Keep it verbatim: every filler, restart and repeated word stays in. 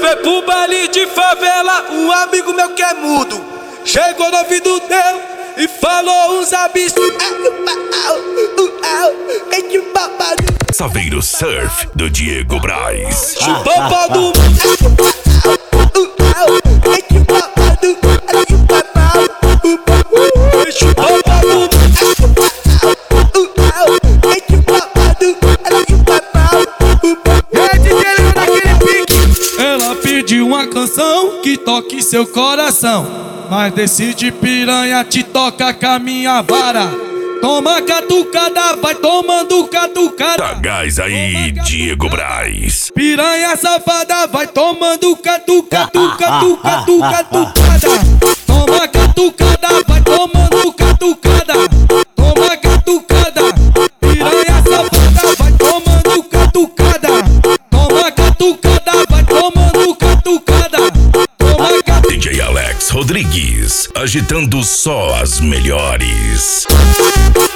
Foi pro baile de favela, um amigo meu que é mudo chegou no ouvido dele e falou uns abismos. Saveiro Surf do Diego Braz. Chupou pau do chupou pau do ela pediu uma canção que toque seu coração, mas decide piranha te toca com a minha vara. Toma catucada, vai tomando catucada. Tá gás aí, Diego Braz. Piranha safada, vai tomando catucada, catucada, catucada. Toma catucada, vai tomando catucada. Toma catucada. Piranha safada, vai tomando catucada. Toma catucada, vai tomando catucada. Toma catucada. D J Alex Rodrigues, agitando só as melhores.